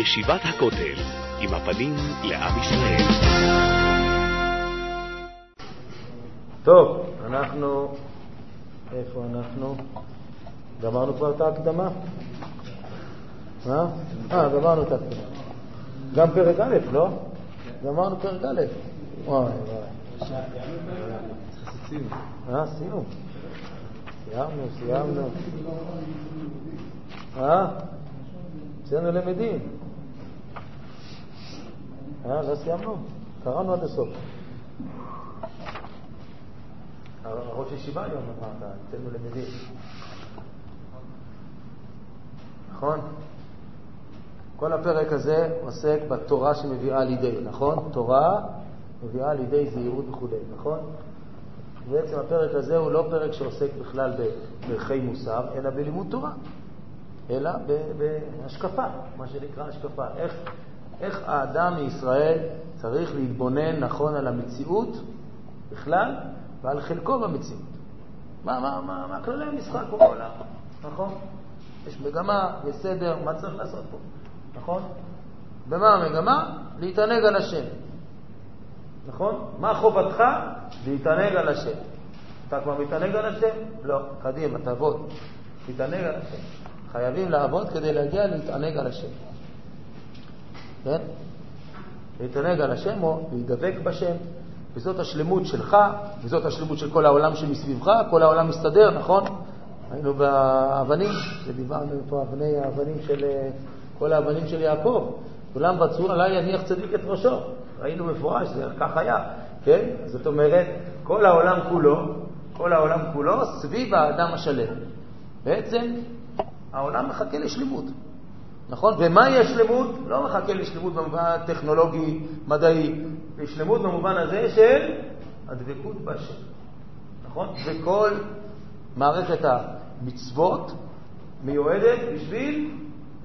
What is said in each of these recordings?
ישיבת הכותל, עם הפנים לעם ישראל. טוב, אנחנו... איפה אנחנו? גמרנו כבר את ההקדמה? גמרנו את ההקדמה. גם פרק א', לא? גמרנו פרק א'. וואי. סיום. סיימנו. סיימנו למדים. לא סיימנו? קראנו עד הסוף. ראש ישיבה היום אמרת, אצלנו למדים. נכון? כל הפרק הזה עוסק בתורה שמביאה לידי, נכון? תורה מביאה לידי זהירות וכו', נכון? בעצם הפרק הזה הוא לא פרק שעוסק בכלל בערכי מוסר, אלא בלימוד תורה, אלא בהשקפה, מה שנקרא השקפה. איך האדם מישראל צריך להתבונן נכון על המציאות בכלל ועל חלקו במציאות. מה כללי המשחק פה בעולם, נכון? יש מגמה, יש סדר, מה צריך לעשות פה, נכון? במה המגמה? להתענג על השם. נכון? מה חובתך? להתענג על השם. אתה כבר מתענג על השם? לא. קדימה, תעבוד. להתענג על השם. חייבים לעבוד כדי להגיע להתענג על השם. כן? להתענג על השם או להידבק בשם. וזאת השלמות שלך, וזאת השלמות של כל העולם שמסביבך. כל העולם מסתדר, נכון? היינו באבנים, ודיברנו פה האבנים של כל האבנים של יעקב. כולם רצו עליי יניח צדיק את ראשו. ראינו מפורש, זה כך היה, כן? זאת אומרת, כל העולם כולו סביב האדם השלם. בעצם, העולם מחכה לשלמות. נכון? ומה היא השלמות? לא מחכה לשלמות במובן טכנולוגי, מדעי. לשלמות במובן הזה של הדבקות בשם. נכון? וכל מערכת המצוות מיועדת בשביל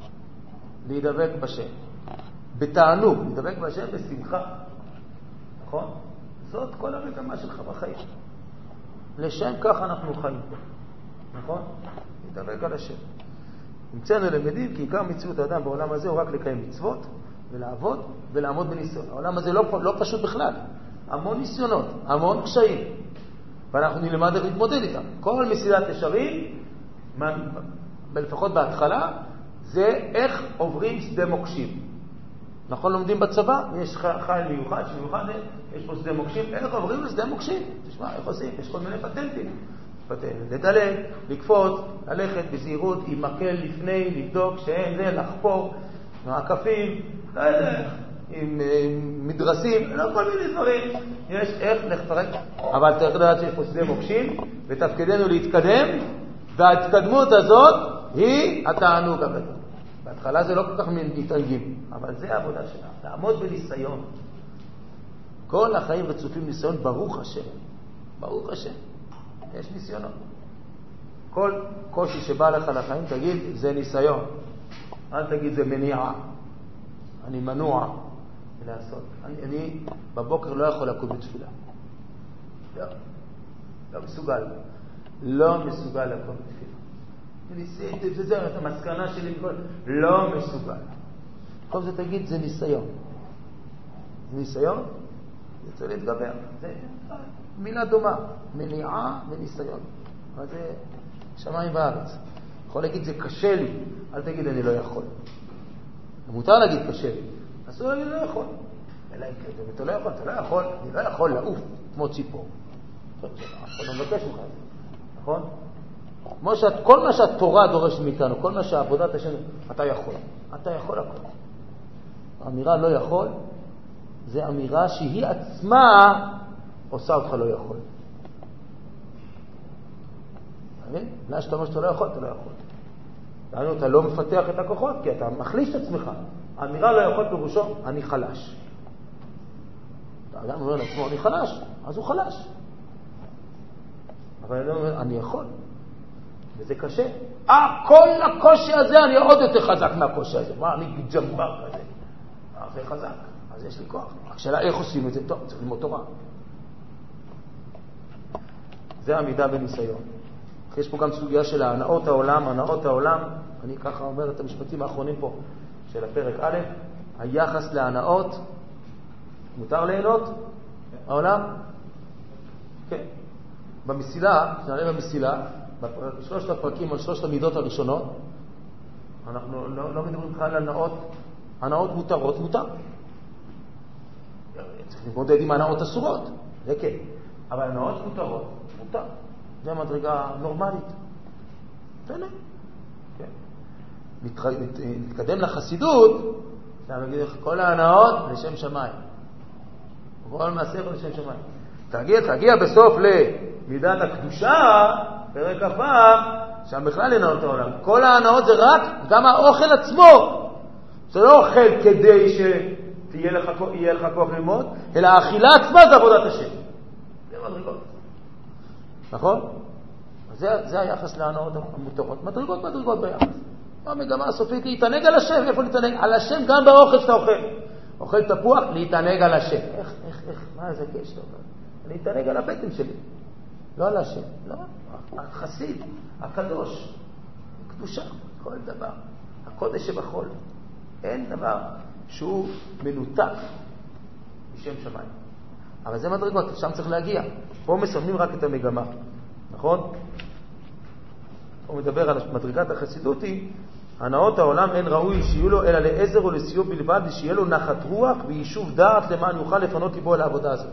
להידבק בשם. בתענוג, להידבק בשם בשמחה. נכון? זאת כל המגמה שלך בחיים. לשם כך אנחנו חיים פה. נכון? להידבק על השם. נמצאנו למדים כי עיקר מציאות האדם בעולם הזה הוא רק לקיים מצוות ולעבוד ולעמוד בניסיון. העולם הזה לא פשוט בכלל. המון ניסיונות, המון קשיים. ואנחנו נלמד איך להתמודד איתם. כל מסילת ישרים, לפחות בהתחלה, זה איך עוברים שדה מוקשים. נכון, לומדים בצבא, יש חייל מיוחד, יש פה שדה מוקשים, איך עוברים לשדה מוקשים? תשמע, איך עושים? יש כל מיני פטנטים. לדלג, לקפוץ, ללכת בזהירות, עם מקל לפני, לבדוק שאין זה, לחפור, מעקפים, לא יודע, עם מדרסים, לא כל מיני דברים. יש איך לפרק, אבל צריך לדעת שיש פה שדה מוקשים, ותפקידנו להתקדם, וההתקדמות הזאת היא התענוג הגדול. בהתחלה זה לא כל כך מתענגים, אבל זה העבודה שלה, לעמוד בניסיון. כל החיים רצופים ניסיון, ברוך השם. ברוך השם. יש ניסיונות. כל קושי שבא לך לחיים, תגיד, זה ניסיון. אל תגיד, זה מניעה. אני מנוע לעשות. אני בבוקר לא יכול לקום בתפילה. לא מסוגל. לא מסוגל לקום בתפילה. ניסיתי, וזה את המסקנה שלי, לא מסוגל. כל זה תגיד, זה ניסיון. זה ניסיון? זה צריך להתגבר. זה מילה דומה. מניעה וניסיון. אבל זה שמיים בארץ. יכול להגיד, זה קשה לי. אל תגיד, אני לא יכול. מותר להגיד קשה לי. אסור להגיד, לא יכול. אלא אם כן, אתה לא יכול, אני לא יכול לעוף כמו ציפור. טוב, אני מבקש ממך. נכון? כל מה שהתורה דורשת מאיתנו, כל מה שהעבודת השם, אתה יכול. אתה יכול הכל. האמירה לא יכול, זה אמירה שהיא עצמה עושה אותך לא יכול. מה שאתה אומר שאתה לא יכול, אתה לא יכול. אתה לא מפתח את הכוחות, כי אתה מחליש את עצמך. האמירה לא יכול פירושו, אני חלש. האדם אומר לעצמו, אני חלש, אז הוא חלש. אבל אני אומר, אני יכול. וזה קשה. כל הקושי הזה, אני עוד יותר חזק מהקושי הזה. מה, אני ג'מבר כזה. זה חזק, אז יש לי כוח. השאלה, איך עושים את זה? טוב, צריך ללמוד תורה. זה עמידה בניסיון. יש פה גם סוגיה של הנאות העולם. אני ככה אומר את המשפטים האחרונים פה. של הפרק א', היחס להנאות. מותר ליהנות? העולם? כן. במסילה, כשנעלה במסילה, בשלושת הפרקים על שלושת המידות הראשונות, אנחנו לא מדברים בכלל על הנאות. הנאות מותרות, מותר. צריך להתמודד עם הנאות אסורות, זה כן. אבל הנאות מותרות, מותר. זה מדרגה נורמלית. תהנה. כן. נתקדם לחסידות, אני אגיד לך, כל ההנאות לשם שמיים. כל מעשה לשם שמיים. תגיע בסוף למידת הקדושה, פרק הפעם, שם בכלל לנאות העולם. כל ההנאות זה רק, גם האוכל עצמו. זה לא אוכל כדי שיהיה לך כוח ללמוד, אלא האכילה עצמה זה עבודת השם. זה מדרגות. נכון? זה היחס להנאות המותרות. מדרגות ביחס. המגמה הסופית להתענג על השם. איפה להתענג? על השם גם באוכל שאתה אוכל. אוכל תפוח, להתענג על השם. איך, מה זה קשת? להתענג על הבטן שלי. לא על השם. לא. החסיד, הקדוש, קדושה, כל דבר. הקודש שבחול. אין דבר שהוא מנותק בשם שמיים. אבל זה מדרגות, שם צריך להגיע. פה מסמנים רק את המגמה. נכון? הוא מדבר על מדרגת החסידות היא, הנאות העולם אין ראוי שיהיו לו אלא לעזר או לסיוע בלבד, ושיהיה לו נחת רוח ויישוב דעת למען יוכל לפנות ליבו אל העבודה הזאת.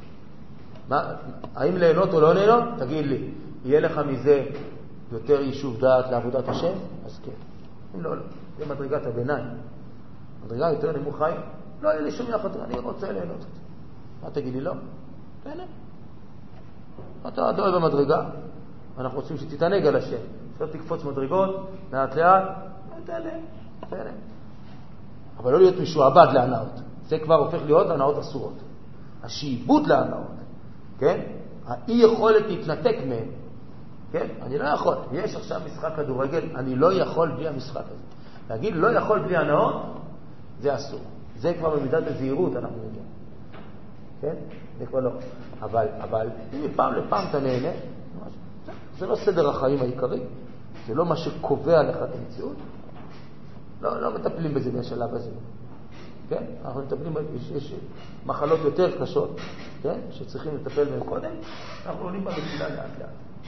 האם ליהנות או לא ליהנות? תגיד לי, יהיה לך מזה יותר יישוב דעת לעבודת השם? אז כן. אם לא, זה מדרגת הביניים. מדרגה יותר נמוכה, לא יהיה לי שום יחד, אני רוצה ליהנות. מה תגיד לי? לא. תהנה. אתה אוהב במדרגה, אנחנו רוצים שתתענג על השם. שלא תקפוץ מדרגות, לאט לאט, תהנה. אבל לא להיות משועבד להנאות. זה כבר הופך להיות הנאות אסורות. השעבוד להנאות, כן? האי יכולת להתנתק מהם, כן? אני לא יכול. יש עכשיו משחק כדורגל, אני לא יכול בלי המשחק הזה. להגיד לא יכול בלי הנאות, זה אסור. זה כבר במידת הזהירות אנחנו יודעים. כן? זה כבר לא. אבל אם מפעם לפעם אתה נהנה, זה לא סדר החיים העיקרי. זה לא מה שקובע לך את המציאות. לא מטפלים בזה בשלב הזה. כן? אנחנו מטפלים, יש מחלות יותר קשות, כן? שצריכים לטפל בהן קודם. אנחנו עולים במסילה לאט לאט.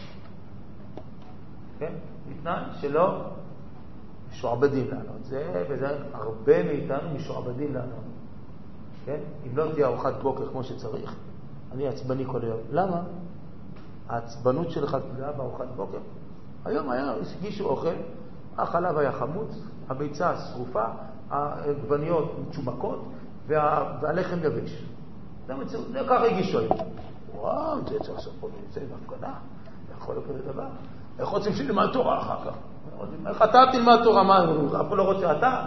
כן? מתנן שלא משועבדים לענות. וזה הרבה מאיתנו משועבדים לענות. כן? אם לא תהיה ארוחת בוקר כמו שצריך, אני עצבני כל היום. למה? העצבנות שלך תלויה בארוחת בוקר. היום הגישו אוכל, החלב היה חמוץ, הביצה שרופה, העגבניות מצ'ומקות, והלחם יבש. זה מציאות, זה ככה הגישו היום. וואו, זה צריך לעשות פה, זה בהפגנה, יכול להיות כזה דבר. איך רוצים שתלמד תורה אחר כך? איך אתה תלמד תורה? מה, אף לא רוצה אתה?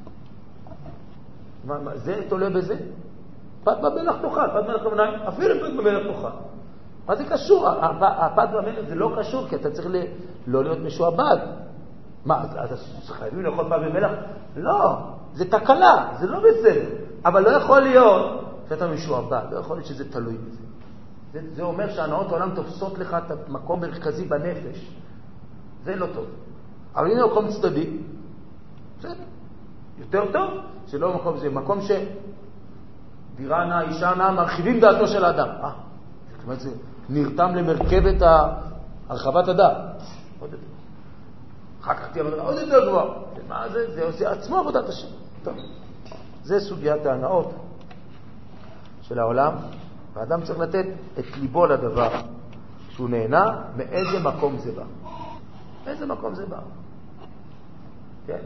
זה תולה בזה? פת במלח תאכל, פת במלח כמובן, אפילו פת במלח תאכל. מה זה קשור? הפת במלח זה לא קשור, כי אתה צריך לא להיות משועבד. מה, אז חייבים לאכול פת במלח? לא, זה תקלה, זה לא בסדר. אבל לא יכול להיות שאתה משועבד, לא יכול להיות שזה תלוי בזה. זה אומר שהנאות העולם תופסות לך את המקום מרכזי בנפש. זה לא טוב. אבל הנה מקום צדדי, בסדר. יותר טוב שלא מקום זה. מקום שדירה נעה, אישה נעה, מרחיבים דעתו של האדם. זאת אומרת, זה נרתם למרכבת הרחבת הדעת. עוד יותר. אחר כך תהיה מדרגה עוד יותר גבוהה. מה זה? זה עושה עצמו עבודת השם. טוב. זה סוגיית ההנאות של העולם. והאדם צריך לתת את ליבו לדבר. כשהוא נהנה, מאיזה מקום זה בא. מאיזה מקום זה בא. כן?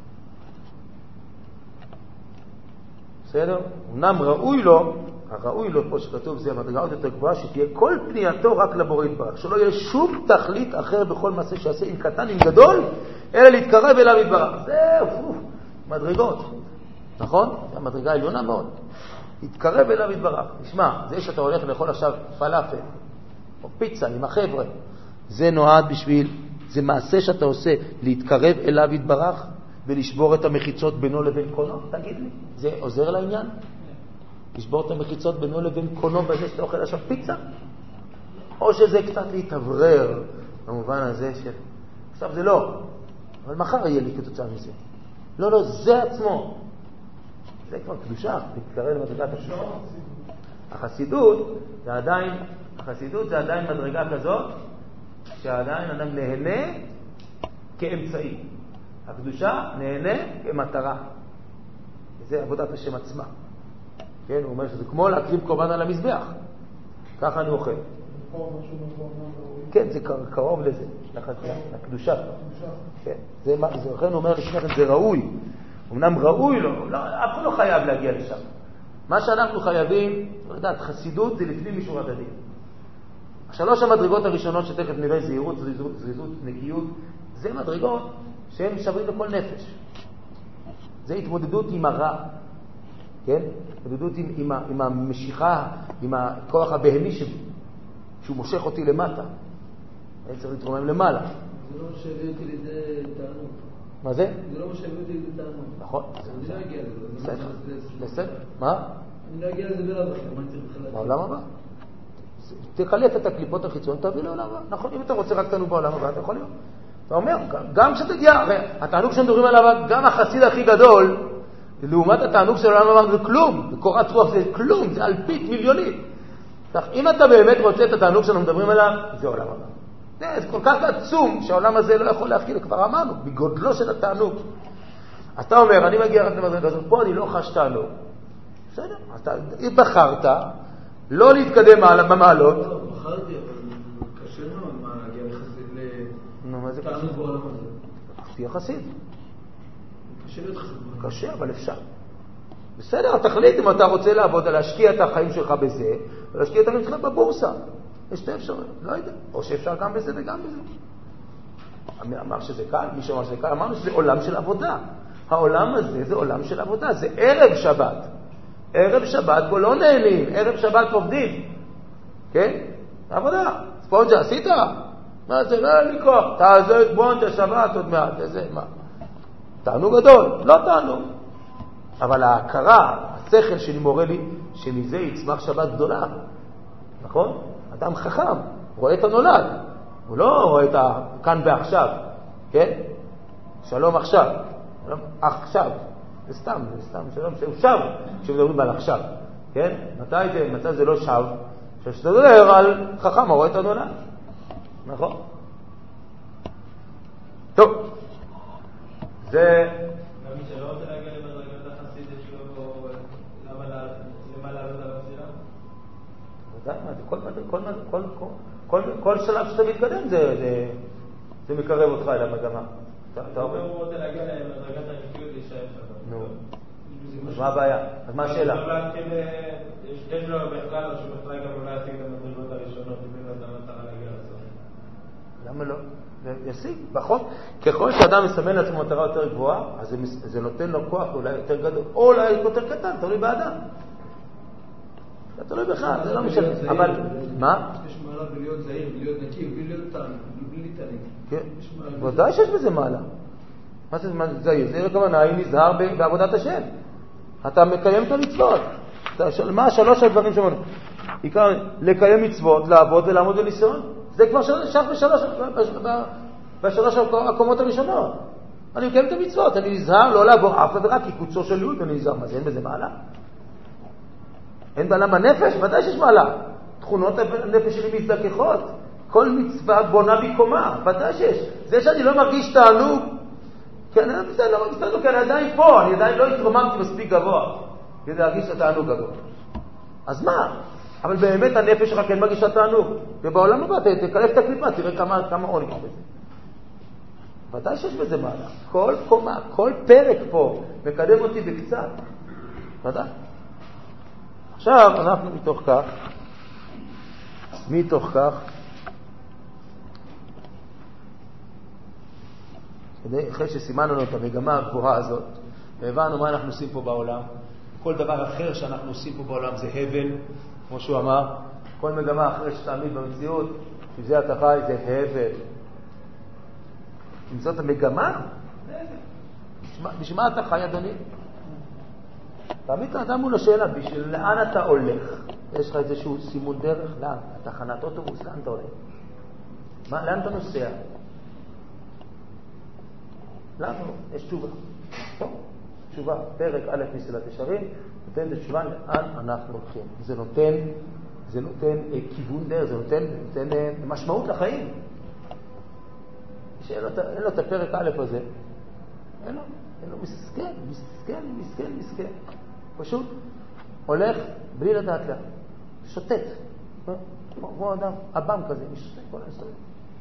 בסדר? אמנם ראוי לו, הראוי לו פה שכתוב זה המדרגה עוד יותר גבוהה, שתהיה כל פנייתו רק לבורא יתברך. שלא יהיה שום תכלית אחר בכל מעשה שעשה, אם קטן, אם גדול, אלא להתקרב אליו יתברך. זהו, מדרגות. נכון? המדרגה העליונה מאוד. יתקרב אליו יתברך. נשמע, זה שאתה הולך לאכול עכשיו פלאפל, או פיצה עם החבר'ה, זה נועד בשביל, זה מעשה שאתה עושה להתקרב אליו יתברך, ולשבור את המחיצות בינו לבין קונו. תגיד לי, זה עוזר לעניין? לשבור את המחיצות בינו לבין קונו בזה שאתה אוכל עכשיו פיצה? או שזה קצת להתעברר במובן הזה של... עכשיו זה לא, אבל מחר יהיה לי כתוצאה מזה. לא, לא, זה עצמו. זה כבר קדושה, תתקרב למדרגת הקדושה. החסידות זה עדיין מדרגה כזאת, שעדיין אדם נהנה כאמצעי. הקדושה נהנה כמטרה. זה עבודת השם עצמה. כן, הוא אומר שזה כמו להקריב קורבן על המזבח. ככה אני אוכל. כן, זה קרוב לזה, לקדושה. כן, זה לכן הוא אומר לפני כן, זה ראוי. אמנם ראוי לו, אף אחד לא חייב להגיע לשם. מה שאנחנו חייבים, לדעת, חסידות זה לפנים משורת הדין. השלוש המדרגות הראשונות שתכף נראה, זהירות, זריזות, נקיות, זה מדרגות שהן שווים לכל נפש. זה התמודדות עם הרע, כן? התמודדות עם המשיכה, עם הכוח הבהמי שלי, שהוא מושך אותי למטה. אני צריך להתרומם למעלה. זה לא משווה אותי לידי תענוג. מה זה? זה לא משווה אותי לידי תענוג. נכון. אני לא אגיע לזה. בסדר. מה? אני לא אגיע לזה בלב אחר. מה אני צריך בכלל? בעולם הבא. תחלף את הקליפות החיצוניות, תביא לעולם הבא. נכון, אם אתה רוצה רק תענוג בעולם הבא, אתה יכול להיות. אתה אומר, גם כשתגיע, הרי התענוג שמדברים עליו, גם החסיד הכי גדול, לעומת התענוג של העולם הבא, זה כלום. בקורת רוח זה כלום, זה אלפית מיליונית. אם אתה באמת רוצה את התענוג שאנחנו מדברים עליו, זה עולם הבא. זה כל כך עצום שהעולם הזה לא יכול להכיל, כבר אמרנו, בגודלו של התענוג. אז אתה אומר, אני מגיע רק למדרגה הזאת, פה אני לא חש תענוג. בסדר, אתה בחרת לא להתקדם במעלות. לא, בחרתי, אבל קשה מאוד מה להגיע לתענוג בעולם הזה. תהיה חסיד. קשה להיות חסיד. קשה, אבל אפשר. בסדר, תחליט אם אתה רוצה לעבוד, להשקיע את החיים שלך בזה, ולהשקיע את החיים שלך בבורסה. יש שתי אפשרויות, לא יודע. או שאפשר גם בזה וגם בזה. אמר שזה קל, מי שאמר שזה קל, אמרנו שזה עולם של עבודה. העולם הזה זה עולם של עבודה, זה ערב שבת. ערב שבת בו לא נהנים, ערב שבת עובדים. כן? עבודה. ספונג'ה, עשית? מה זה? לא היה לי כוח. תעזור ספונג'ה, שבת עוד מעט. איזה, מה? תענוג גדול, לא תענוג. אבל ההכרה, השכל שלי מורה לי, שמזה יצמח שבת גדולה. נכון? אדם חכם, רואה את הנולד. הוא לא רואה את כאן ועכשיו. כן? שלום עכשיו. שלום עכשיו. זה סתם, שלום, הוא שב, כשמדברים על עכשיו. כן? מתי זה לא שב? כשאתה מדבר על חכם, רואה את הנולד. נכון? טוב. זה... גם מי שלא רוצה להגיע למדרגת החסידית שלו, למה לעלות על המסילה? כל שלב שאתה מתקדם זה מקרב אותך אל המגמה. הוא רוצה להגיע למדרגת הנקיות להישאר שם. נו. אז מה הבעיה? אז מה השאלה? יש לו בכלל או שהוא בכלל גם אולי ישיג את המדרגות הראשונות אם לא את המטרה להגיע לסוף. למה לא? ישיג, פחות. ככל שאדם מסמן לעצמו מטרה יותר גבוהה, אז זה נותן לו כוח אולי יותר גדול, או אולי יותר קטן, תלוי באדם. זה תלוי בכלל, זה לא משנה. אבל, מה? יש מעלה בלהיות זהיר, בלהיות נקי, בלהיות טעם, בלי תענוג. כן, ודאי שיש בזה מעלה. מה זה זהיר? זהיר הכוונה, היא נזהר בעבודת השם. אתה מקיים את המצוות. מה שלוש הדברים שאומרים? עיקר, לקיים מצוות, לעבוד ולעמוד בניסיון. זה כבר שייך בשלוש הקומות הראשונות. אני מקיים את המצוות, אני נזהר לא לעבור אף עבירה, כי קוצו של יהוד אני נזהר. מה זה, אין בזה מעלה? אין בעלה בנפש? ודאי שיש מעלה. תכונות הנפש שלי מזדככות. כל מצווה בונה בי קומה. ודאי שיש. זה שאני לא מרגיש תענוג, כי אני לא מרגיש תענוג, כי אני עדיין פה, אני עדיין לא התרוממתי מספיק גבוה, כדי להרגיש את התענוג גבוה. אז מה? אבל באמת הנפש שלך כן מרגישה תענוג. ובעולם הבא, תקלף את הקליפה, תראה כמה עוני יש בזה. ודאי שיש בזה מעלה. כל קומה, כל פרק פה, מקדם אותי בקצת. ודאי. עכשיו, אנחנו מתוך כך, אחרי שסימנו לנו את המגמה הגבוהה הזאת, והבנו מה אנחנו עושים פה בעולם, כל דבר אחר שאנחנו עושים פה בעולם זה הבל, כמו שהוא אמר, כל מגמה אחרת שתעמיד במציאות, שזה אתה חי, זה הבל. אם זאת המגמה, בשביל מה אתה חי, אדוני? תעמיד את האדם מול השאלה, בשביל לאן אתה הולך? יש לך איזשהו סימון דרך? לאן? תחנת אוטובוס, לאן אתה הולך? לאן אתה נוסע? למה? יש תשובה. טוב, תשובה, פרק א' מסילת ישרים, נותן את תשובה לאן אנחנו הולכים. זה נותן כיוון דרך, זה נותן משמעות לחיים. שאין לו את הפרק א' הזה, אין לו מסכן. פשוט הולך בלי לדעת לאן, שוטט. כמו אדם, אב"ם כזה, משתק כל ההיסטוריה.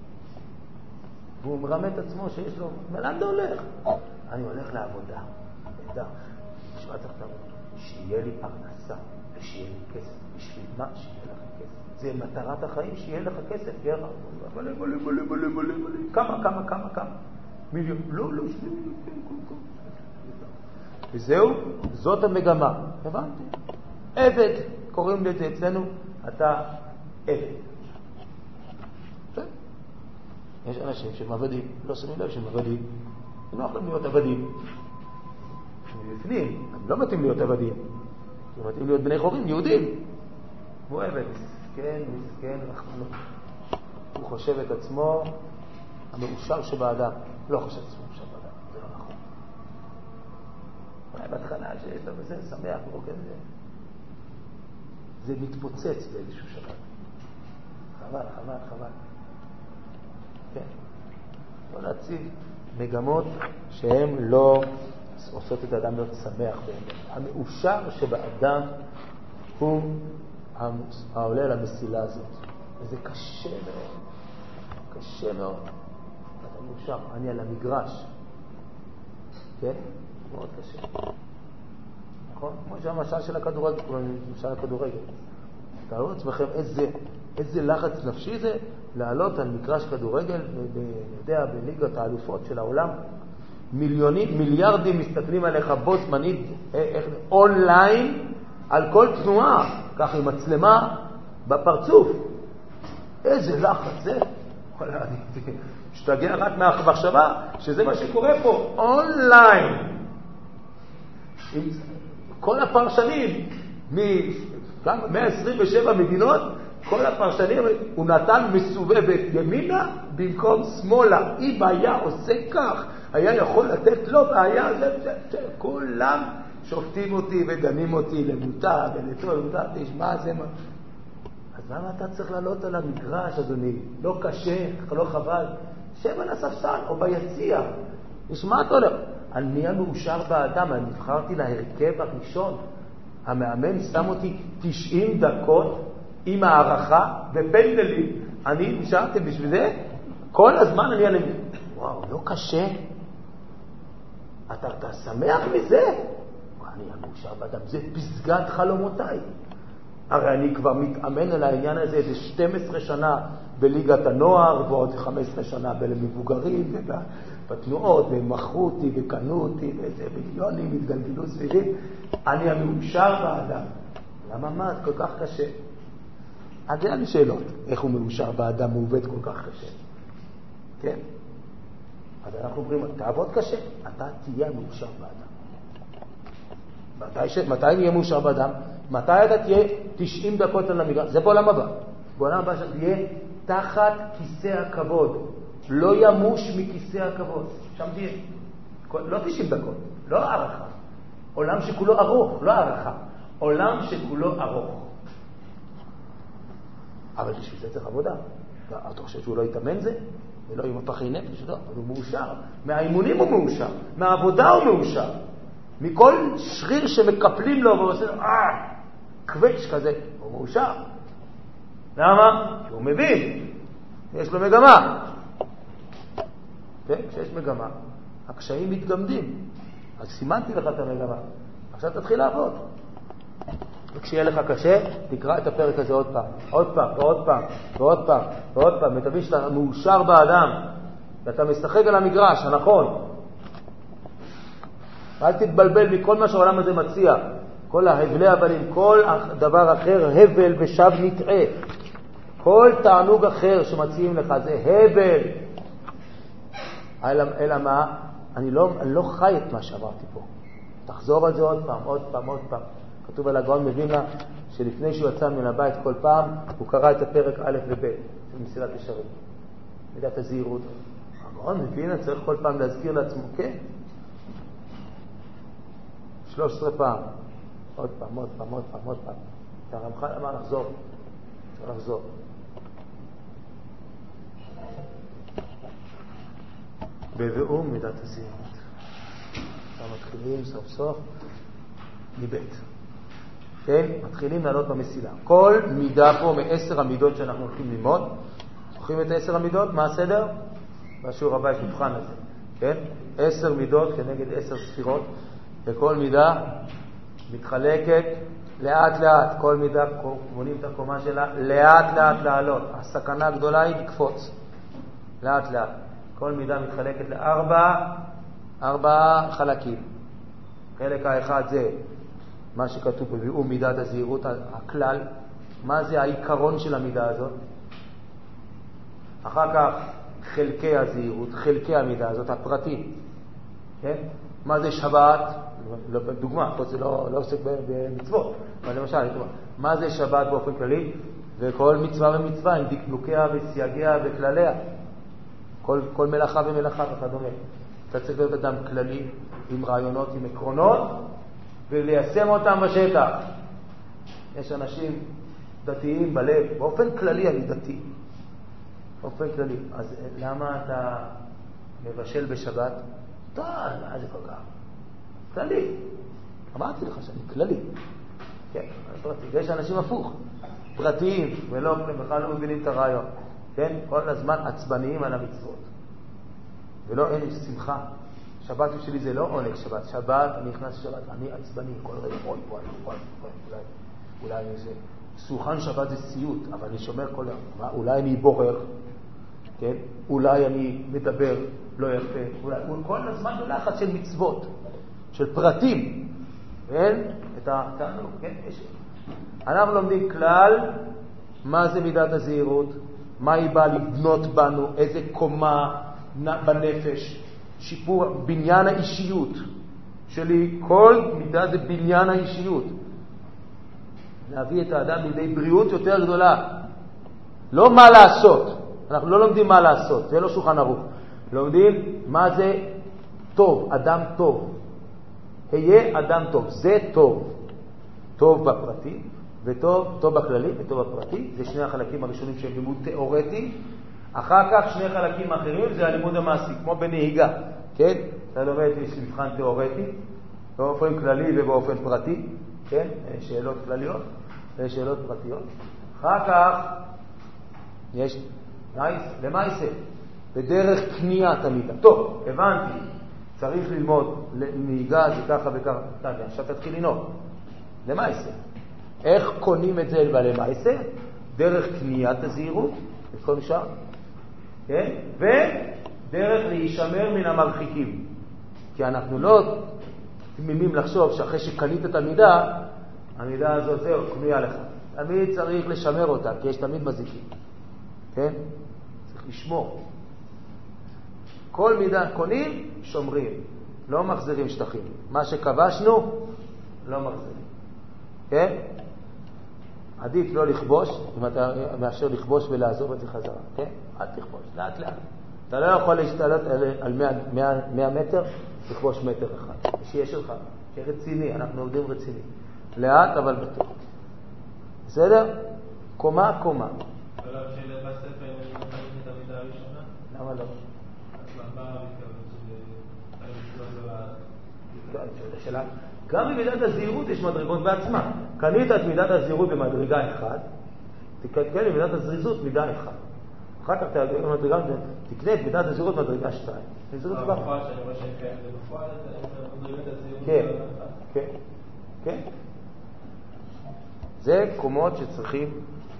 והוא מרמה את עצמו שיש לו, לאן אתה הולך? אני הולך לעבודה. תשמע צריך לעבוד. שיהיה לי פרנסה, ושיהיה לי כסף. בשביל מה? שיהיה לך כסף. זה מטרת החיים, שיהיה לך כסף. מלא. כמה. מיליון. לא, 2 מיליון. וזהו, זאת המגמה. הבנתי. עבד, קוראים לזה אצלנו, אתה עבד. יש אנשים שהם עבדים, לא שמים לב שהם עבדים. הם לא יכולים להיות עבדים. בפנים, הם לא מתאים להיות עבדים. הם מתאים להיות בני חורים, יהודים. הוא עבד. מסכן, רחמנות. הוא חושב את עצמו המאושר שבאדם. לא חושב את עצמו מאושר באדם, זה לא נכון. אולי בהתחלה שיש לו בזה, שמח, ורוקד זה. זה מתפוצץ באיזשהו שבת. חבל. כן. לא להציב מגמות שהן לא עושות את האדם להיות שמח באמת. המאושר שבאדם הוא העולה למסילה הזאת. וזה קשה מאוד. אתה מאושר. אני על המגרש. כן? מאוד קשה. נכון? כמו שהמשל של הכדורגל, משל הכדורגל. תארו לעצמכם איזה לחץ נפשי זה לעלות על מגרש כדורגל, בליגת האלופות של העולם. מיליארדים מסתכלים עליך בו זמנית, אונליין, על כל תנועה, כך עם מצלמה בפרצוף. איזה לחץ זה? שתגיע רק מהמחשבה שזה מה שקורה פה, אונליין. כל הפרשנים, 127 מדינות, כל הפרשנים, הוא נתן מסובבת ימינה במקום שמאלה. אם היה עושה כך, היה יכול לתת לו בעיה, כולם שופטים אותי ודנים אותי למוטה ולמוטה, תשמע זה מה. אז למה אתה צריך לעלות על המגרש, אדוני? לא קשה, לא חבל. שב על הספסל או ביציע. תשמע אתה הולך. אני נהיה מאושר באדם, אני נבחרתי להרכב הראשון. המאמן שם אותי 90 דקות עם הערכה בפנדלים. אני נשארתי בשביל זה, כל הזמן אני אעלה. וואו, לא קשה. אתה שמח מזה? אני המאושר באדם, זה פסגת חלומותיי. הרי אני כבר מתאמן על העניין הזה איזה 12 שנה בליגת הנוער, ועוד 15 שנה במבוגרים, בתנועות, והם מכרו אותי וקנו אותי, ואיזה מיליונים התגלגלו סביבי. אני המאושר באדם. למה מה? זה כל כך קשה. אז זה היה לי שאלות. איך הוא מאושר באדם, הוא עובד כל כך קשה. כן? אז אנחנו אומרים, תעבוד קשה, אתה תהיה מאושר באדם. מתי נהיה מאושר באדם? מתי אתה תהיה 90 דקות על המגרש? זה בעולם הבא. בעולם הבא שאתה תהיה תחת כיסא הכבוד. לא ימוש מכיסא הכבוד. שם תהיה. לא 90 דקות, לא הערכה. עולם שכולו ארוך, לא הערכה. עולם שכולו ארוך. אבל בשביל זה צריך עבודה. אתה חושב שהוא לא יתאמן זה? ולא עם הפחי נפש, לא. הוא מאושר. מהאימונים הוא מאושר. מהעבודה הוא מאושר. מכל שריר שמקפלים לו ועושה לו, קווץ' כזה, הוא מאושר. למה? כי הוא מבין. יש לו מגמה. כן? כשיש מגמה, הקשיים מתגמדים. אז סימנתי לך את המגמה. עכשיו תתחיל לעבוד. וכשיהיה לך קשה, תקרא את הפרק הזה עוד פעם, ותבין שאתה מאושר באדם, ואתה משחק על המגרש, הנכון. אל תתבלבל מכל מה שהעולם הזה מציע. כל ההבלי הבלים, כל דבר אחר, הבל ושב נטעה. כל תענוג אחר שמציעים לך זה הבל. אלא מה? אני לא חי את מה שאמרתי פה. תחזור על זה עוד פעם. כתוב על הגאון מווילנה שלפני שהוא יצא מן הבית כל פעם, הוא קרא את הפרק א' וב' של מסילת ישרים. מידת הזהירות. הגאון מווילנה צריך כל פעם להזכיר לעצמו, כן. 13 פעם. עוד פעם. הרמח"ל אמר לחזור. צריך לחזור. בבאום מידת הזהירות. מתחילים סוף סוף מבית. כן? מתחילים לעלות במסילה. כל מידה פה מ10 המידות שאנחנו הולכים ללמוד. זוכרים את 10 המידות? מה הסדר? בשיעור הבא יש מבחן הזה. כן? 10 מידות כנגד 10 ספירות. וכל מידה מתחלקת לאט לאט. כל מידה מונים את הקומה שלה לאט לאט לעלות. הסכנה הגדולה היא לקפוץ. לאט לאט. כל מידה מתחלקת לארבע חלקים. חלק האחד זה מה שכתוב בביאור מידת הזהירות, הכלל. מה זה העיקרון של המידה הזאת? אחר כך חלקי הזהירות, חלקי המידה הזאת, הפרטים. כן? מה זה שבת? דוגמה, פה זה לא עוסק במצוות, אבל למשל, מה זה שבת באופן כללי? וכל מצווה ומצווה עם דקדוקיה וסייגיה וכלליה. כל מלאכה ומלאכה וכדומה. אתה צריך להיות אדם כללי, עם רעיונות, עם עקרונות, וליישם אותם בשטח. יש אנשים דתיים בלב, באופן כללי אני דתי. באופן כללי. אז למה אתה מבשל בשבת? טוב, מה זה כל כך? כללי. אמרתי לך שאני כללי. כן, פרטי. יש אנשים הפוך, פרטיים, ולא, בכלל לא מבינים את הרעיון. כן? כל הזמן עצבניים על המצוות. ולא אין שמחה. שבת שלי זה לא עונג שבת. שבת, אני נכנס לשבת, אני עצבני, כל רגע, אולי זה, סוכן שבת זה סיוט, אבל אני שומר כל יום. אולי אני בורר, כן? אולי אני מדבר לא יפה, אולי, כל הזמן בלחץ של מצוות, של פרטים. כן? את התענוג, כן? אנחנו לומדים כלל, מה זה מידת הזהירות, מה היא באה לבנות בנו, איזה קומה בנפש, שיפור, בניין האישיות שלי, כל מידה זה בניין האישיות. להביא את האדם לידי בריאות יותר גדולה. לא מה לעשות, אנחנו לא לומדים מה לעשות, זה לא שולחן ערוך. לומדים מה זה טוב, אדם טוב. היה אדם טוב, זה טוב. טוב בפרטי, וטוב בכללי, וטוב בפרטי. זה שני החלקים הראשונים שהם לימוד תיאורטי. אחר כך שני חלקים אחרים זה הלימוד המעשי, כמו בנהיגה. כן? אתה לומד, יש מבחן תיאורטי, באופן כללי ובאופן פרטי. כן? שאלות כלליות ושאלות פרטיות. אחר כך יש למעשה, בדרך קניית המידה. טוב, הבנתי. צריך ללמוד נהיגה זה ככה וככה. עכשיו תתחיל לנהוג. למעשה. איך קונים את זה למעשה? דרך קניית הזהירות, את כל נשאר. כן? ודרך להישמר מן המרחיקים. כי אנחנו לא תמימים לחשוב שאחרי שקנית את המידה, המידה הזאת זהו, קנויה לך. תמיד צריך לשמר אותה, כי יש תמיד מזיקים. כן? צריך לשמור. כל מידה קונים, שומרים. לא מחזירים שטחים. מה שכבשנו, לא מחזירים. כן? עדיף לא לכבוש, אם אתה מאפשר לכבוש ולעזוב את זה חזרה. כן? אל תכבוש, לאט לאט. אתה לא יכול להשתלט על 100 מטר, לכבוש מטר אחד. שיהיה שלך, שיהיה רציני, אנחנו עובדים רציני. לאט אבל בטוח. בסדר? קומה, קומה. ולא כשילד בספר, אם אני מחליט את המידה הראשונה? למה לא? אז מה מתכוון שזה... גם במידת הזהירות יש מדרגות בעצמה. קנית את מידת הזהירות במדרגה 1, תקנה למידת הזריזות מידה 1. אחר כך תקנה את מידת הזהירות במדרגה 2. בפועל שאני רואה שאין כאלה, בפועל אתה מדרגת הזהירות כן, כן, כן. זה קומות שצריכים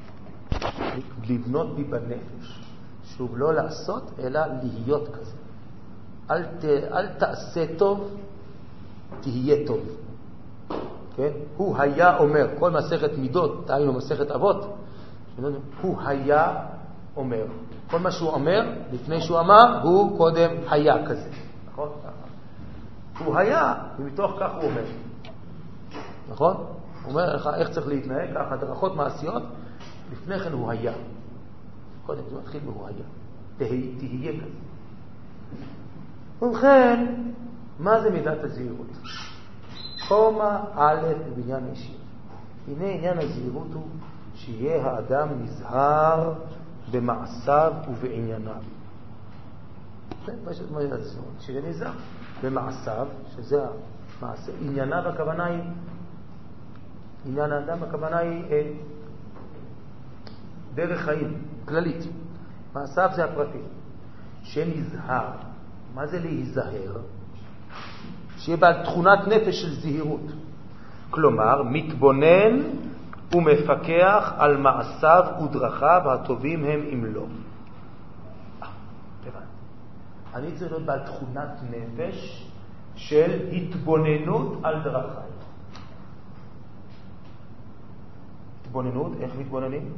לבנות בי בנפש. שוב, לא לעשות, אלא להיות כזה. אל תעשה טוב, תהיה טוב. כן? הוא היה אומר, כל מסכת מידות, תהיינו מסכת אבות, הוא היה אומר. כל מה שהוא אומר, לפני שהוא אמר, הוא קודם היה כזה. נכון? הוא היה, ומתוך כך הוא אומר. נכון? הוא אומר לך איך צריך להתנהג, ככה הדרכות מעשיות, לפני כן הוא היה. קודם זה מתחיל והוא היה. תהיה כזה. ובכן, מה זה מידת הזהירות? קומה א' בבניין האישיות. הנה עניין הזהירות הוא שיהיה האדם נזהר במעשיו ובענייניו. זה פשוט מה זה, שיהיה נזהר במעשיו, שזה המעשה. ענייניו הכוונה היא, עניין האדם הכוונה היא דרך חיים, כללית. מעשיו זה הפרטי. שנזהר. מה זה להיזהר? שיהיה בעל תכונת נפש של זהירות. כלומר, מתבונן ומפקח על מעשיו ודרכיו הטובים הם אם לא. אני צריך להיות בעל תכונת נפש של התבוננות על דרכיי. התבוננות, איך מתבוננים?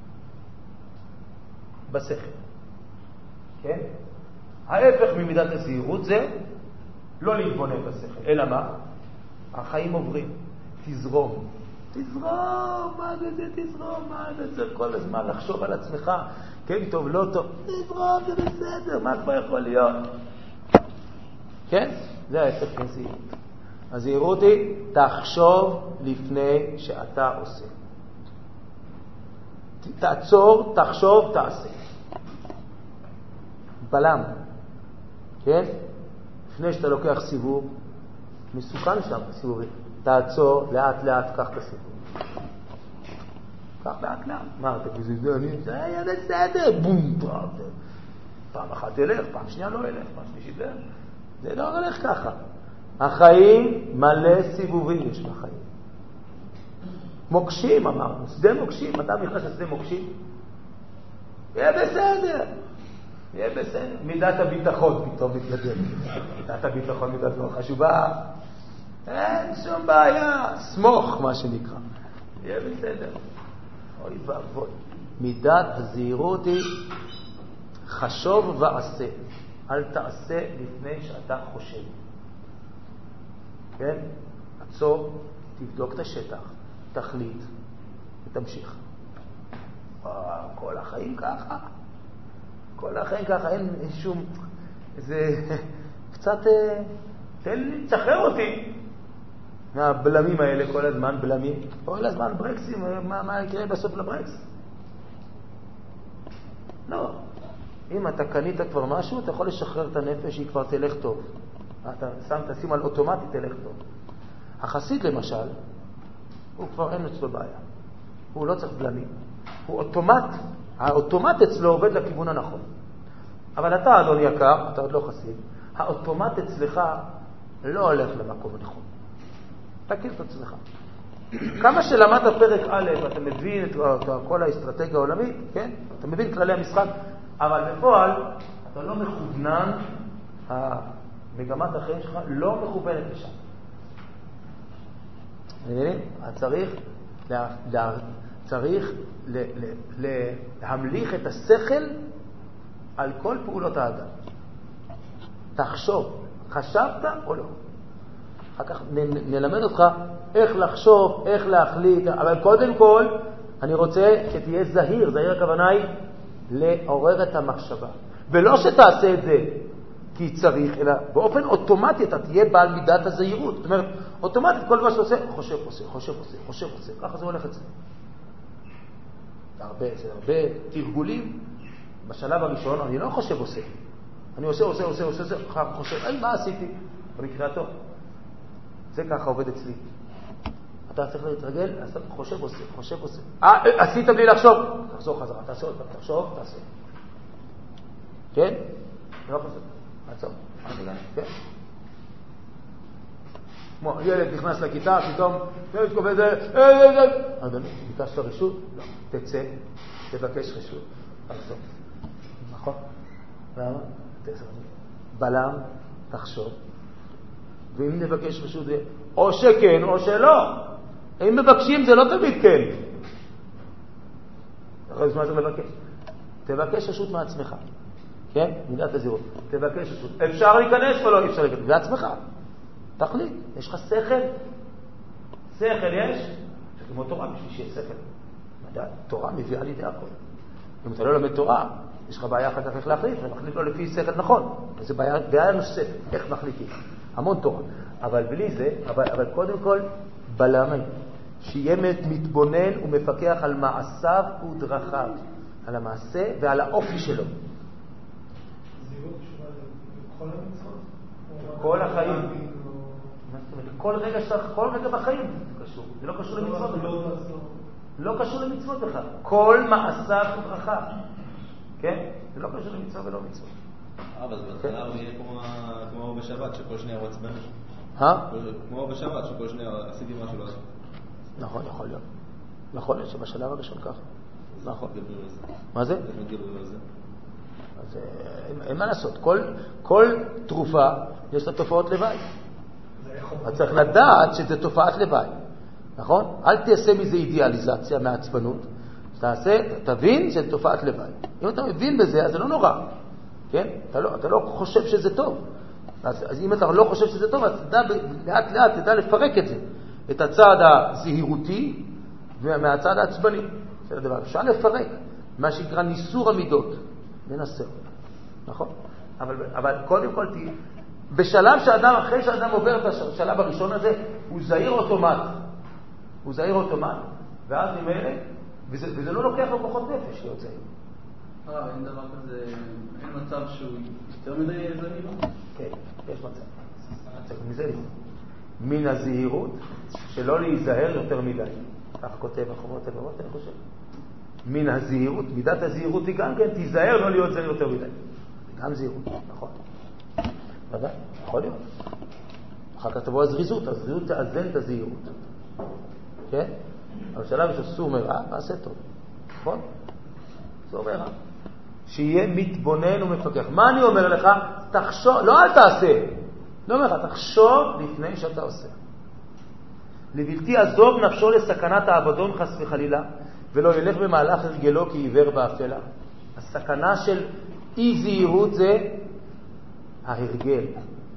בשכל. כן? ההפך ממידת הזהירות זה לא להתבונן בשכל. אלא מה? החיים עוברים. תזרום. תזרום, מה זה תזרום? מה זה צריך כל הזמן לחשוב על עצמך? כן, טוב, לא טוב. תזרום, זה בסדר, מה כבר יכול להיות? כן? זה ההפך מזהירות. הזהירות היא, תחשוב לפני שאתה עושה. תעצור, תחשוב, תעשה. בלם. כן? לפני שאתה לוקח סיבוב, מסוכן שם סיבובים. תעצור, לאט לאט, קח את הסיבוב. קח לאט לאט. מה, אתה כזה, זה היה בסדר. בום, פעם אחת תלך, פעם שנייה לא ילך, פעם שלישית תלך. זה לא הולך ככה. החיים מלא סיבובים יש בחיים. מוקשים, אמרנו. שדה מוקשים. אתה נכנס לשדה מוקשים? יהיה בסדר. יהיה בסדר. מידת הביטחון פתאום מתגדל. מידת הביטחון מידת לא חשובה. אין שום בעיה. סמוך, מה שנקרא. יהיה בסדר. אוי ואבוי. מידת הזהירות היא חשוב ועשה. אל תעשה לפני שאתה חושב. כן? עצור, תבדוק את השטח, תחליט ותמשיך. כל החיים ככה. כל החיים ככה, אין שום... זה קצת... תן לי, תשחרר אותי. מהבלמים האלה כל הזמן, בלמים. כל הזמן ברקסים, מה יקרה בסוף לברקס? לא. אם אתה קנית כבר משהו, אתה יכול לשחרר את הנפש, היא כבר תלך טוב. אתה תשים על אוטומטי, תלך טוב. החסיד למשל, הוא כבר אין אצלו בעיה. הוא לא צריך בלמים. הוא אוטומט. האוטומט אצלו עובד לכיוון הנכון. אבל אתה, אדון יקר, אתה עוד לא חסיד, האוטומט אצלך לא הולך למקום הנכון. תכיר את עצמך. כמה שלמדת פרק א', אתה מבין את כל האסטרטגיה העולמית, כן? אתה מבין כללי המשחק, אבל בפועל אתה לא מכוונן, מגמת החיים שלך לא מכוונת לשם. צריך להמליך את השכל על כל פעולות האדם. תחשוב, חשבת או לא? אחר כך נלמד אותך איך לחשוב, איך להחליט, אבל קודם כל אני רוצה שתהיה זהיר. זהיר הכוונה היא לעורר את המחשבה. ולא שתעשה את זה כי צריך, אלא באופן אוטומטי אתה תהיה בעל מידת הזהירות. זאת אומרת, אוטומטית כל דבר שאתה עושה, חושב עושה, חושב עושה, חושב עושה. ככה זה הולך אצלנו. זה הרבה תרגולים. בשלב הראשון אני לא חושב עושה. אני עושה, חושב, מה עשיתי? במקרה הטוב. זה ככה עובד אצלי. אתה צריך להתרגל, חושב עושה. עשית בלי לחשוב. תחזור חזרה, תעשה עוד פעם, תחשוב, תעשה. כן? לא חושב. עצור. כן? כמו ילד נכנס לכיתה, פתאום, ילד קובע זה, אדוני, ביקשת רשות? לא. תצא, תבקש רשות. תחשוב. נכון? למה? בלם, תחשוב. ואם נבקש רשות זה או שכן או שלא. אם מבקשים זה לא תמיד כן. אחרי זמן אתה מבקש. תבקש רשות מעצמך. כן? מידת הזהירות. תבקש רשות. אפשר להיכנס או לא אפשר להיכנס? זה עצמך. תחליט. יש לך שכל? שכל יש? כמו תורה בשביל שיהיה שכל. תורה מביאה לידי הכל. אם אתה לא לומד תורה, יש לך בעיה אחר כך איך להחליט, ומחליט לו לפי שכל נכון. זו בעיה נוספת, איך מחליטים. המון תורה. אבל בלי זה, אבל קודם כל בלמי, שיהיה מתבונן ומפקח על מעשיו ודרכיו, על המעשה ועל האופי שלו. זהירות קשורה לכל המצוות? כל החיים. כל רגע בחיים זה קשור. זה לא קשור למצוות בכלל. לא קשור למצוות בכלל. כל מעשיו ודרכיו. כן? זה לא קשור למצוות ולא מצוות. אבל זה בהתחלה הוא יהיה כמו בשבת, שכל שנייה הוא עצבן. כמו בשבת, שכל שנייה עשיתי משהו לא עשו. נכון, יכול להיות. יכול להיות שבשלב הראשון ככה. נכון. מה זה? אז אין מה לעשות. כל תרופה יש לה תופעות לוואי. אז צריך לדעת שזה תופעת לוואי. נכון? אל תעשה מזה אידיאליזציה מעצבנות. תבין שזה תופעת לוואי. אם אתה מבין בזה, אז זה לא נורא. כן? אתה לא חושב שזה טוב. אז אם אתה לא חושב שזה טוב, אז לאט לאט תדע לפרק את זה. את הצד הזהירותי ומהצד העצבני. זה הדבר. אפשר לפרק מה שנקרא ניסור המידות. ננסה. נכון? אבל קודם כל בשלב שאדם, אחרי שאדם עובר את השלב הראשון הזה, הוא זהיר אוטומט. הוא זהיר אוטומט. ואז ממילא, וזה לא לוקח לו כוחות נפש להיות זהיר. אין דבר כזה, אין מצב שהוא יותר מדי זהיר? כן, יש מצב. מזה לי. מן הזהירות, שלא להיזהר יותר מדי. ככה כותב החוברות הבאות, אני חושב. מן הזהירות, מידת הזהירות היא גם כן, תיזהר לא להיות זהיר יותר מדי. גם זהירות, נכון. ודאי, יכול להיות. אחר כך תבוא הזריזות, הזריזות תאזן את הזהירות. כן? אבל שלב שעשו מרע, מעשה טוב. נכון? זה אומר רע. שיהיה מתבונן ומפקח. מה אני אומר לך? תחשוב, לא אל תעשה. לא אומר לך, תחשוב לפני שאתה עושה. לבלתי עזוב נפשו לסכנת האבדון חס וחלילה, ולא ילך במהלך הרגלו כי עיוור באפלה. הסכנה של אי זהירות זה ההרגל.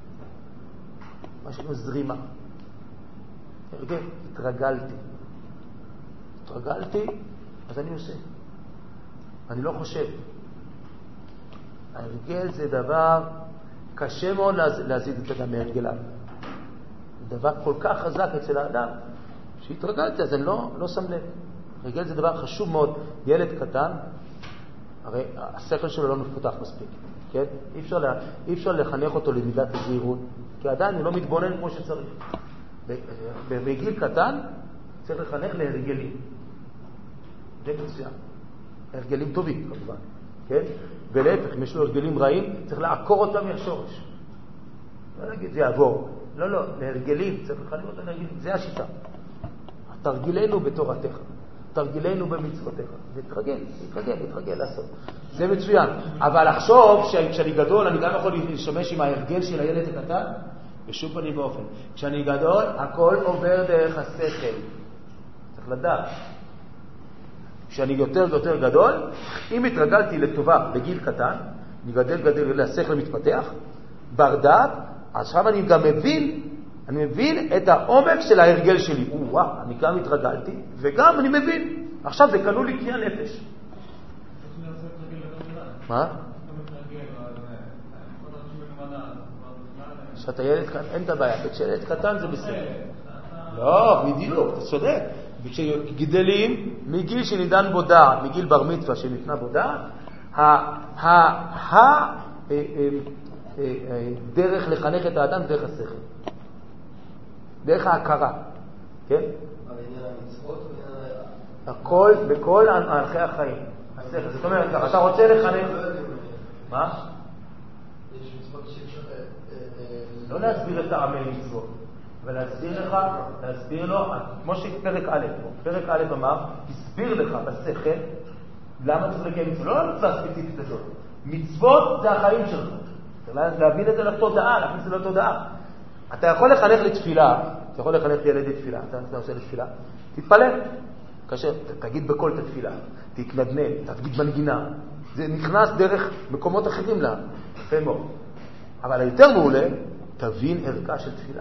משהו זרימה. הרגל, התרגלתי, אז אני עושה. אני לא חושב. ההרגל זה דבר קשה מאוד להזיד את אדם מהרגליו. זה דבר כל כך חזק אצל האדם, שהתרגלתי, אז אני לא שם לב. הרגל זה דבר חשוב מאוד. ילד קטן, הרי השכל שלו לא מפותח מספיק. כן? אי אפשר לחנך אותו למידת הזהירות, כי עדיין הוא לא מתבונן כמו שצריך. בגיל קטן צריך לחנך להרגלים. זה מצוין. הרגלים טובים, כמובן. כן? ולהפך, אם יש לו הרגלים רעים, צריך לעקור אותם מהשורש. לא נגיד, זה יעבור. לא, להרגלים, צריך לחנך אותם להרגלים. זה השיטה. תרגילנו בתורתך. תרגילנו במצוותיך. להתרגל לעשות. זה מצוין. אבל לחשוב כשאני גדול, אני גם יכול להשתמש עם ההרגל של הילד הקטן, בשום פנים באופן. כשאני גדול, הכל עובר דרך השכל. צריך לדעת. כשאני יותר ויותר גדול, אם התרגלתי לטובה בגיל קטן, אני גדל, השכל מתפתח, בר דעת, עכשיו אני גם מבין את העומק של ההרגל שלי. אני גם התרגלתי, וגם אני מבין. עכשיו זה כלול לי קריאה נפש. מה? כשאתה ילד קטן, אין את הבעיה. כשילד קטן זה בסדר. לא, בדיוק, אתה צודק. וכשגדלים, מגיל שניתן בו דעת, מגיל בר מצווה שניתנה בו דעת, דרך לחנך את האדם דרך השכל. דרך ההכרה. כן? אבל עניין המצוות הכל, בכל הלכי החיים. השכל. זאת אומרת, אתה רוצה לחנך... מה? יש מצוות שאפשר... לא להסביר את העמל מצוות, אבל להסביר לו, כמו שפרק א' פה. פרק א' אמר, הסביר לך בשכל למה צריך לקיים מצוות. לא למצוות ספציפית הזאת. מצוות זה החיים שלך. צריך להבין את זה לתודעה, להכניס את זה לתודעה. אתה יכול לחנך לתפילה, אתה יכול לחנך ילד לתפילה, אתה עושה לתפילה, תתפלל. כאשר תגיד בכל את התפילה, תתנדנד, תגיד מנגינה. זה נכנס דרך מקומות אחרים לה. יפה מאוד. אבל היותר מעולה, תבין ערכה של תפילה.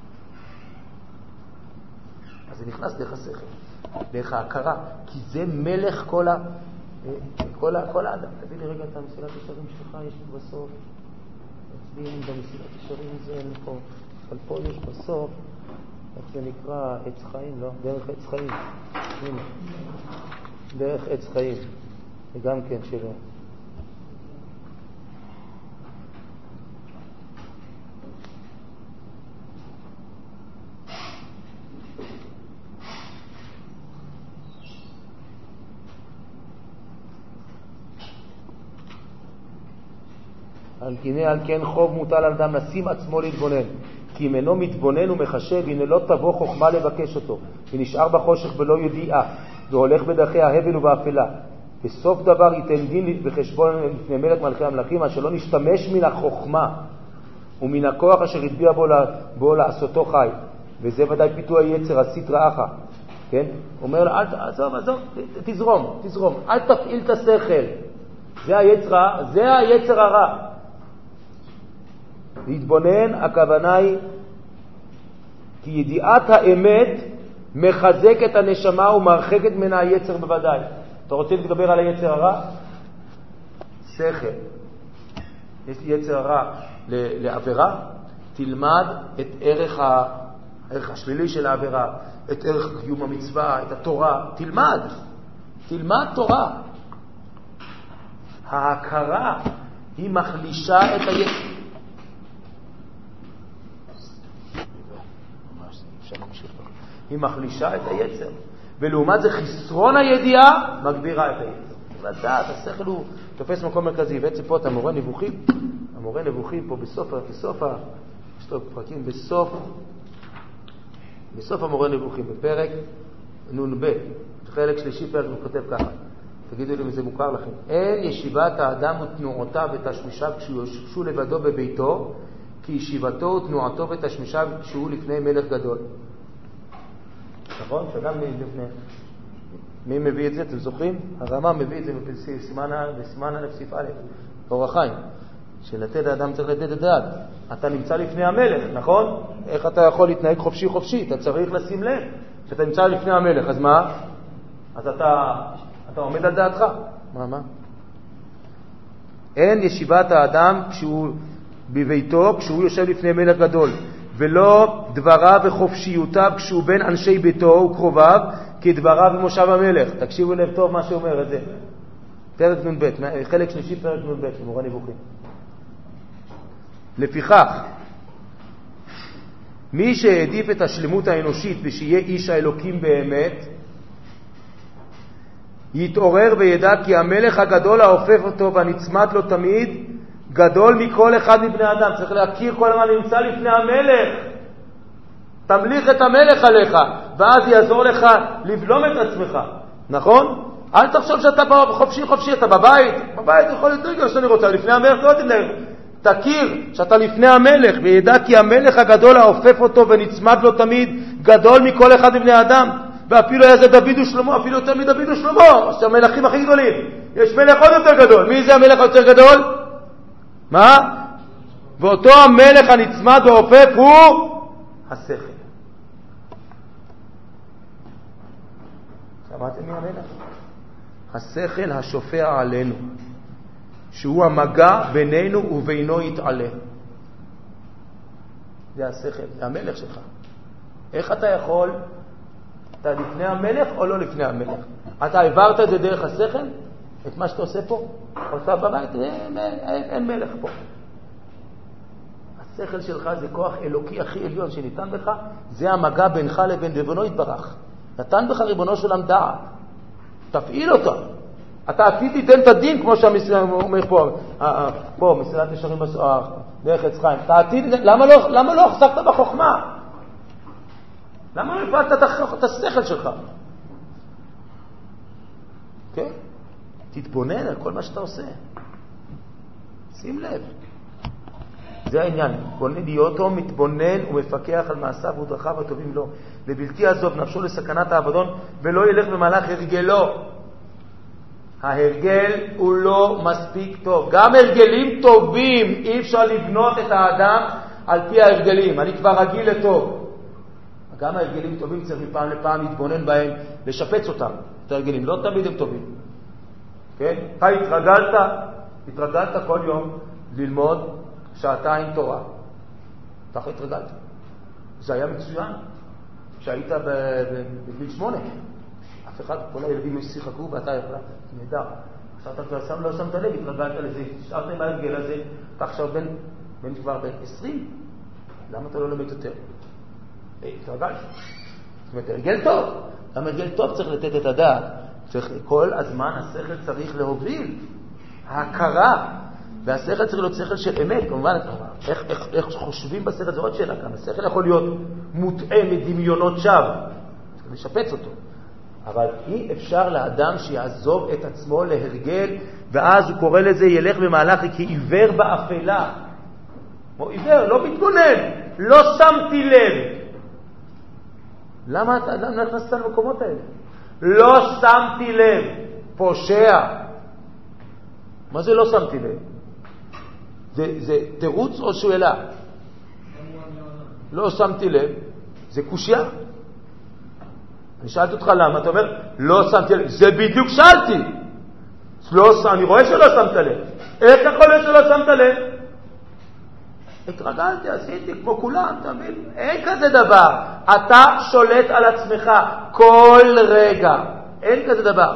אז זה נכנס דרך השכל, דרך ההכרה, כי זה מלך כל האדם. תביא לי רגע את המסילת ישרים שלך, יש לי בסוף. מצביעים במסילת ישרים, זה אין פה. אבל פה יש בסוף, איך זה נקרא, עץ חיים, לא? דרך עץ חיים. הנה. דרך עץ חיים. זה גם כן שלו. הנה על כן חוב מוטל על אדם לשים עצמו להתבונן, כי אם אינו מתבונן ומחשב, הנה לא תבוא חוכמה לבקש אותו, ונשאר בחושך בלא ידיעה, והולך בדרכי ההבל ובאפלה. בסוף דבר ייתן דין וחשבון לפני מלך מלכי המלכים, אשר לא נשתמש מן החוכמה ומן הכוח אשר הטביע בו לעשותו חי. וזה ודאי פיתוי היצר, עשית רעך. כן? אומר לו, עזוב, תזרום, אל תפעיל את השכל. זה היצר הרע. להתבונן, הכוונה היא כי ידיעת האמת מחזקת הנשמה ומרחקת מן היצר בוודאי. אתה רוצה להתגבר על היצר הרע? שכל. יש לי יצר הרע לעבירה, תלמד את הערך השלילי של העבירה, את ערך קיום המצווה, את התורה. תלמד תורה. ההכרה היא מחלישה את היצר. היא מחלישה את היצר. ולעומת זה חסרון הידיעה מגבירה את היצר. לדעת, השכל הוא תופס מקום מרכזי. בעצם פה אתה מורה נבוכים פה בסוף יש לו פרקים בסוף המורה נבוכים, בפרק נ"ב, חלק שלישי פרק, הוא כותב ככה, תגידו לי אם זה מוכר לכם. אין ישיבת האדם ותנועותיו ותשמישיו כשהוא יושב לבדו בביתו, כי ישיבתו ותנועתו ותשמישיו כשהוא לפני מלך גדול. נכון? שאדם לפני. מי מביא את זה? אתם זוכרים? הרמ"א מביא את זה בסימן א' סעיף א', אור החיים. שלתת האדם צריך לתת את דעת. אתה נמצא לפני המלך, נכון? איך אתה יכול להתנהג חופשי? אתה צריך לשים לב שאתה נמצא לפני המלך. אז מה? אז אתה עומד על דעתך. מה? אין ישיבת האדם כשהוא בביתו, כשהוא יושב לפני מלך גדול, ולא דבריו וחופשיותיו כשהוא בין אנשי ביתו וקרוביו, כדבריו במושב המלך. תקשיבו לב טוב מה שאומר את זה. פרק נ"ב, חלק שלישי פרק נ"ב, מורה נבוכים. לפיכך, מי שהעדיף את השלמות האנושית ושיהיה איש האלוקים באמת, יתעורר וידע כי המלך הגדול האופף אותו והנצמת לו תמיד, גדול מכל אחד מבני אדם. צריך להכיר כל הזמן נמצא לפני המלך. תמליך את המלך עליך, ואז יעזור לך לבלום את עצמך. נכון? אל תחשוב שאתה חופשי, אתה בבית יכול להתרגל שאני רוצה, לפני המלך לא תתנהג. תכיר שאתה לפני המלך, וידע כי המלך הגדול האופף אותו ונצמד לו תמיד, גדול מכל אחד מבני אדם. ואפילו היה זה דוד ושלמה, אפילו יותר מדוד ושלמה, זה המלכים הכי גדולים. יש מלך עוד יותר גדול. מי זה המלך יותר גדול? מה? ואותו המלך הנצמד והאופף הוא השכל. שמעתם מי המלך? השכל השופע עלינו, שהוא המגע בינינו ובינו יתעלה. זה השכל, זה המלך שלך. איך אתה יכול? אתה לפני המלך או לא לפני המלך? אתה העברת את זה דרך השכל? את מה שאתה עושה פה? עושה בבית? אין מלך פה. השכל שלך זה כוח אלוקי הכי עליון שניתן בך, זה המגע בינך לבין ריבונו יתברך. נתן בך ריבונו של עולם דעת. תפעיל אותה. אתה עתיד תיתן את הדין, כמו שהמסלם אומר פה, מסילת ישרים דרך עץ חיים. אתה עתיד, למה לא החזקת בחוכמה? למה לא הפעלת את השכל שלך? כן? תתבונן על כל מה שאתה עושה. שים לב. זה העניין. להיות מתבונן ומפקח על מעשיו ודרכיו הטובים לו. ובלתי עזוב נפשו לסכנת האבדון, ולא ילך במהלך הרגלו. ההרגל הוא לא מספיק טוב. גם הרגלים טובים, אי אפשר לבנות את האדם על פי ההרגלים. אני כבר רגיל לטוב. גם ההרגלים טובים צריך מפעם לפעם להתבונן בהם, לשפץ אותם. את ההרגלים לא תמיד הם טובים. כן? אתה התרגלת כל יום ללמוד שעתיים תורה. אתה התרגלת. זה היה מצוין. כשהיית בגיל 8, אף אחד, כל הילדים שיחקו ואתה החלטת, נהדר. עכשיו אתה לא שמת לב, התרגלת לזה, שעת עם ההרגל הזה, אתה עכשיו בן כבר ב-20, למה אתה לא לומד יותר? התרגלת. זאת אומרת, הרגל טוב. גם הרגל טוב צריך לתת את הדעת. כל הזמן השכל צריך להוביל. ההכרה. והשכל צריך להיות שכל של אמת, כמובן. איך חושבים בשכל זה עוד שאלה כאן. השכל יכול להיות מוטעה מדמיונות שווא. צריך לשפץ אותו. אבל אי אפשר לאדם שיעזוב את עצמו להרגל, ואז הוא קורא לזה ילך במהלך כעיוור באפלה. כמו עיוור, לא מתגונן, לא שמתי לב. למה אתה נכנסת למקומות האלה? לא שמתי לב, פושע. מה זה לא שמתי לב? זה תירוץ או שאלה? לא שמתי לב, זה קושיה. אני שאלתי אותך למה, אתה אומר, לא שמתי לב. זה בדיוק שאלתי. אני רואה שלא שמת לב. איך יכול להיות שלא שמת לב? התרגלתי, עשיתי כמו כולם, אתה מבין? אין כזה דבר. אתה שולט על עצמך כל רגע. אין כזה דבר.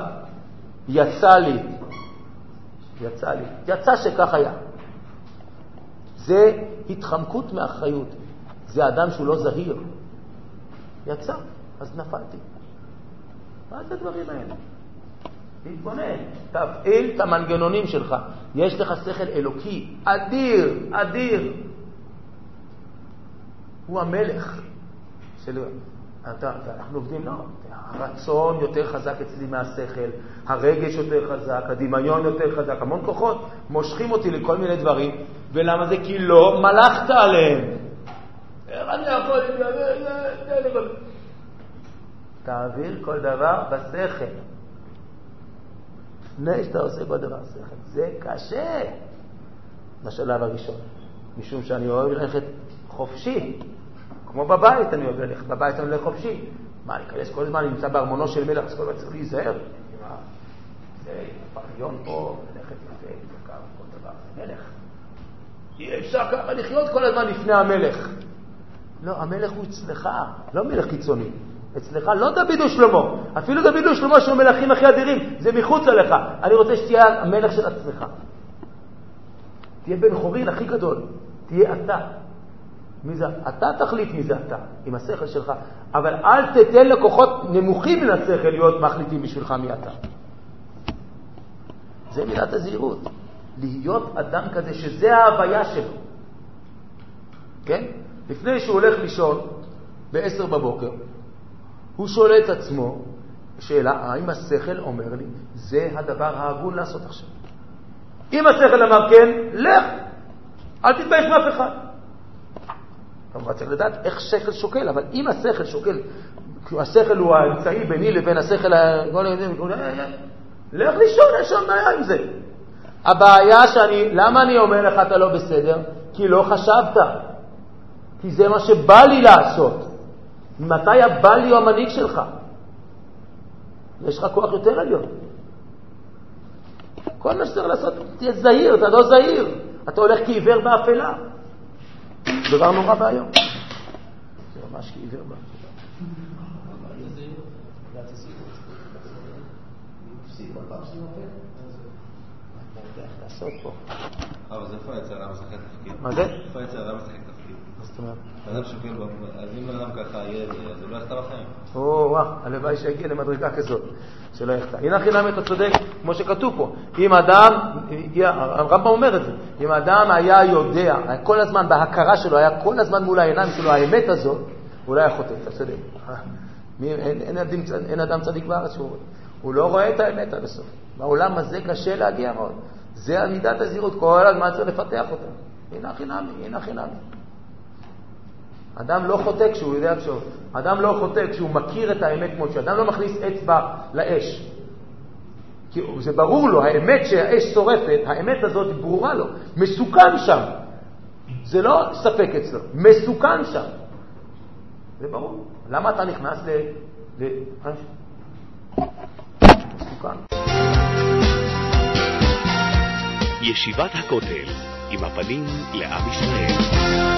יצא שכך היה. זה התחמקות מאחריות. זה אדם שהוא לא זהיר. יצא, אז נפלתי. מה זה הדברים האלה? תתבונן, תפעיל את המנגנונים שלך. יש לך שכל אלוקי, אדיר, אדיר. הוא המלך של... אנחנו עובדים, לא. הרצון יותר חזק אצלי מהשכל, הרגש יותר חזק, הדמיון יותר חזק, המון כוחות מושכים אותי לכל מיני דברים. ולמה זה? כי לא מלכת עליהם. אני יכול... תעביר כל דבר בשכל. לפני שאתה עושה כל דבר בשכל. זה קשה. בשלב הראשון. משום שאני אוהב ללכת חופשי. כמו בבית אני אוהב ללכת. בבית אני הולך חופשי. מה, אני אכנס כל הזמן, אני נמצא בארמונו של מלך, אז כל הזמן צריך להיזהר. זה פריון פה, ללכת יפה, דקה, כל דבר. זה מלך. אי אפשר ככה לחיות כל הזמן לפני המלך. לא, המלך הוא אצלך, לא מלך קיצוני. אצלך לא דוד ושלמה. אפילו דוד ושלמה שהוא מלכים הכי אדירים, זה מחוץ עליך. אני רוצה שתהיה המלך של עצמך. תהיה בן חורין הכי גדול. תהיה אתה. מי זה? אתה תחליט מי זה אתה, עם השכל שלך. אבל אל תתן לכוחות נמוכים מן השכל להיות מחליטים בשבילך מי אתה. זה מילת הזהירות. להיות אדם כזה שזה ההוויה שלו. כן? לפני שהוא הולך לישון ב-10 בבוקר, הוא שואל את עצמו, שאלה, האם השכל אומר לי, זה הדבר ההגון לעשות עכשיו? אם השכל אמר כן, לך, אל תתבייש מאף אחד. כמובן צריך לדעת איך שכל שוקל, אבל אם השכל שוקל, השכל הוא האמצעי ביני לבין השכל, לך לישון, יש שם בעיה עם זה. הבעיה למה אני אומר לך אתה לא בסדר? כי לא חשבת. כי זה מה שבא לי לעשות. מתי הבא לי הוא המנהיג שלך? יש לך כוח יותר עליון. כל מה שצריך לעשות, תהיה זהיר, אתה לא זהיר. אתה הולך כעיוור באפלה. דבר נורא בעיות. זה ממש כעיוור באפלה. לעשות פה. אבל זה איפה היצרה משחק תפקיד? מה זה? איפה היצרה משחק תפקיד? מה זאת אומרת? אדם שוקל, אז אם אדם ככה יהיה, אז הוא לא יחטא בחיים. וואו, הלוואי שיגיע למדרגה כזאת, שלא יחטא. הנה חינם אתה צודק, כמו שכתוב פה. אם אדם, הרמב"ם אומר את זה, אם אדם היה יודע, כל הזמן בהכרה שלו, היה כל הזמן מול העיניים שלו, האמת הזאת, הוא לא היה חוטא, אתה צודק. אין אדם צדיק בארץ, הוא לא רואה את האמת עד הסוף. בעולם הזה קשה להגיע מאוד. זה עמידת הזהירות, כל הזמן צריך לפתח אותה. הנה חינמי, הנה חינמי. אדם לא חוטא כשהוא יודע כשהוא. אדם לא חוטא כשהוא מכיר את האמת כמו שאדם לא מכניס אצבע לאש. כי זה ברור לו, האמת שהאש שורפת, האמת הזאת ברורה לו. מסוכן שם. זה לא ספק אצלו. מסוכן שם. זה ברור. למה אתה נכנס מסוכן? ישיבת הכותל עם הפנים לעם ישראל.